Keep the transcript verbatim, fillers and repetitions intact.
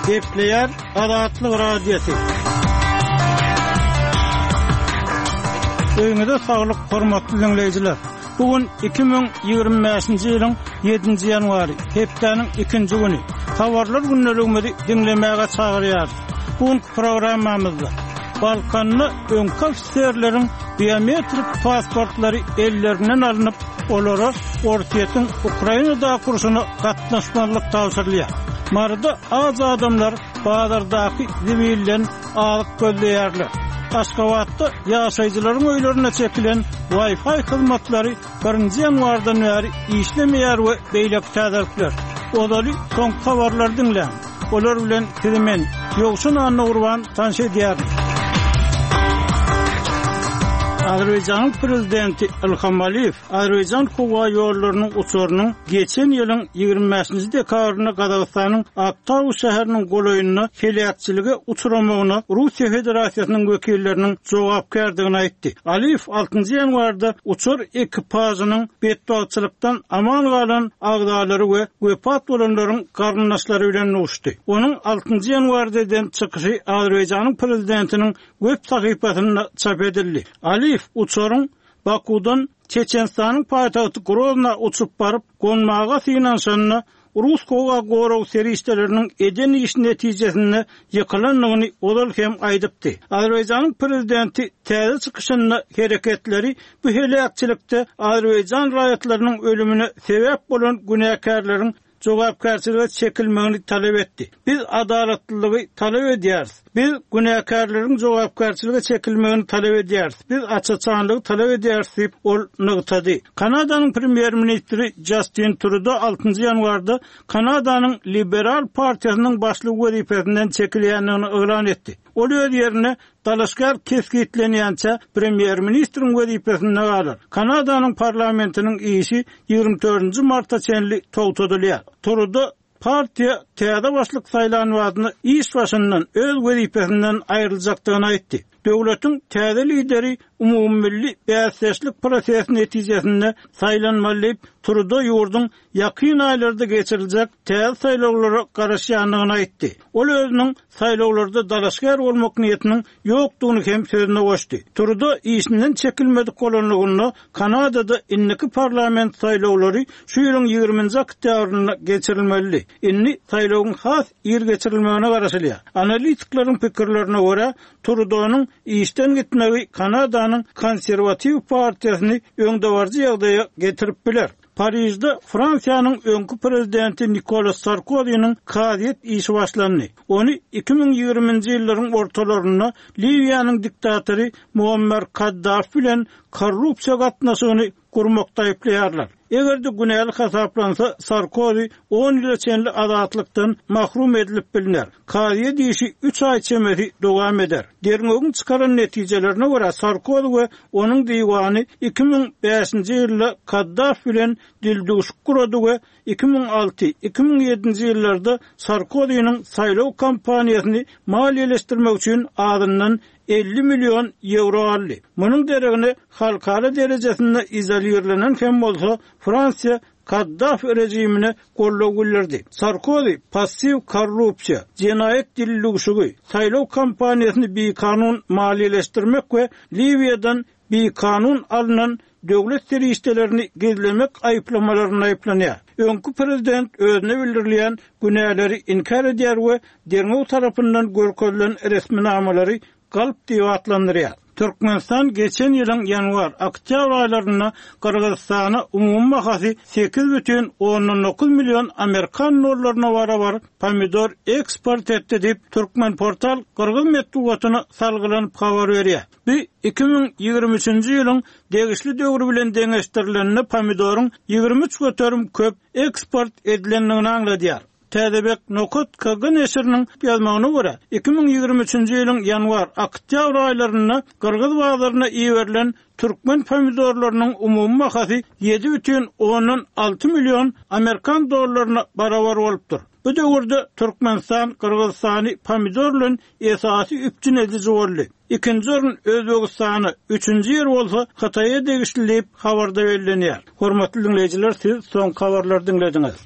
Gepleyer Azatlyk Radiosu. Öňüňizde saglyk, hormatly dinleýijiler. Bugün iki bin ýygrimi beşinji ýylyň ýedinji ýanwary, hepdeniň ikinji güni. Habarlar günneligimizi dinlemäge çagyrýar. Bugün programmamyzda Balkanly öňkü ofisiýerleriň biometrik pasportlary ellerinden alınıp, olara ortaýetin Ukrainada kurşuny gatnaşmalyk tawsyrlýar. Marada az adamlar bazardaky zibilden alyp gözleýärler. Aşgabatda ýaşaýjylaryň öýlerine çekilen Wi-Fi hyzmatlary birinji ýanwardan bäri işlemeýär we beýlek täzirler. Odaly soň habarlar dinlän. Olar bilen kizimen ýogşun anna urban tanş edýär. Azerbaýjanyň prezidenti Ilham Aliýew Azerbaýjan howa ýollarynyň uçurynyň geçen ýylyň ýygrimi beşinji dekabryna Gazagystanyň Aktaw şäheriniň golaýynyna helakçyligi uçuramagyna Russiýa Federasiýasynyň wekilleriniň jogapkärdigini aýtdy. Aliýew altynjy ýanwarda uçur ekipażynyň betbaçylykdan aman galan agdalary we wepat bolanlaryň garnaşlary bilen uçdy. Onuň altynjy ýanwardan çykyşy Azerbaýjanyň prezidentiniň web sahypasynda çap edildi. Aliýew uçurun Bakudan Çeçenstanyň paýtagty Grozna uçup baryp gonmaga synanşanyna Rus howa goraw serişleriniň eden iş netijesinde ýykylanlygyny olal hem aýdypdy. Azerbaýjanyň prezidenti täze çykyşyna hereketleri bu helakçylykda Azerbaýjan raýatlarynyň ölümine sebäp bolan günäkärleriň jogapkärçiligi çekilmegini talep etdi. Biz adaletlilik talep edýäris. Biz günäkärleriň jogapkärçiligi çekilmegini talep edýäris. Biz açıkçanlygy talep edýäris diýip ol nygtady. Kanadanyň premier ministri Justin Trudeau altynjy ýanwarda Kanadanyň liberal partiýasynyň başlygy wezipesinden çekilýänligini elan etdi. Ol öz ýerine dalaşgar keskitlenýänçe premier ministriň wezipesinde galar. Kanadanyň parlamentiniň işi ýygrimi dördünji martda çenli togtadylýar. Trudeau partiýa täze başlyk saýlanmagyny iş başyndan öz wezipesinden aýryljakdygyny aýtdy. Döwletiň täze lideri umumilli bäsleşlik prosesi netijesinde saýlanmaly Trudeau ýurdun ýakyn aýlarda geçiriljek täze saýlawlara garaşýanlygyny aýtdy. Ol özüniň saýlawlarda dalaşgar bolmak niýetiniň ýokdugyny hem sözüne goşdy. Trudeau işinden çekilmedik bolanlygyny Kanadada inniki parlament saýlawlary şu ýylyň ýygrimiňji oktýabryna geçirilmeli. Inni saýlawyň has ýer geçirilmegine garaşylýar. Analitiklaryň pikirlerine görä Trudeau'nun işten gitmegi Kanadanyň konservativ partiýasyny öňdewarjy ýagdaýa getirip biler. Parisde Fransiýanyň öňkü prezidenti Nicolas Sarkozynyň kadet işi başlandy. Ony iki bin ýygrimiňji ýyllaryň ortalaryna Libiýanyň diktatory Muammer Kaddafi bilen korrupsiýa gatnaşygyny gurmakda aýplaýarlar. Egerde günälik hasaplansa Sarkozy on ýyl çenli azatlykdan mahrum edilip bilinär. Kadet işi üç ay çemeri dowam eder. Derňögün çykaran netijelerine görä Sarkozy we onuň diýwany iki bin beşinji ýylda Kaddafi bilen dilduşuk kurady we iki bin alty iki bin ýedinji ýyllarda Sarkozynyň saýlaw kampaniýasyny maliýeleşdirmek üçin adyndan elli milyon euro aldy. Munyň deregine halkara derejesinde izolýerlenen hem bolsa Fransiýa Kaddafi rejimine gollaw bildirdi. Sarkozy passiv korrupsiýa, jenaýet dilduşugy, saýlaw kampaniýasyny bir kanun maliýeleşdirmek we Libiýadan bir kanun alınan döwlet serişdelerini gizlemek aýplamalaryny aýplanýar. Öňkü prezident özüne bildirilýän günäleri inkar edýär we derňew tarapyndan görkezlen resminamary galp diýip atlandyrýar. Türkmenistan geçen ýylyň ýanwar oktýabr aýlaryna Kyrgyzstana umum bahasy sekiz бүтүн onuň dokuz milyon Amerikan dollaryna barabar pomidor eksport etdi diýip Türkmen portal Kyrgyz medeniýetine salgylanyp habar berýär. Bu iki bin ýygrimi üçinji ýylyň degişli döwri bilen deňeşdirilenine pomidoryň ýygrimi üç göterim köp eksport edilenligini aňladýar. Täzebek Nokot Kagan eseriniň ýazmagyna görä iki bin ýygrimi üçinji ýylyň ýanwar oktýabr aýlaryna Kyrgyz bazaryna iýerilen türkmen pomidorlarynyň umumy bahasy yedi бүтүн onuň alty milyon Amerikan dollaryna barabar bolupdyr. Bu döwürde Türkmenistan Kyrgyzstany pomidorlaryň esasy üpçün edici boldy. İkinci orun Özbegistany, üçüncü yer bolsa Hataýa degişli diýip habarda bellenýär. Hormatly dinleýijiler, siz soň habarlary dinlediňiz.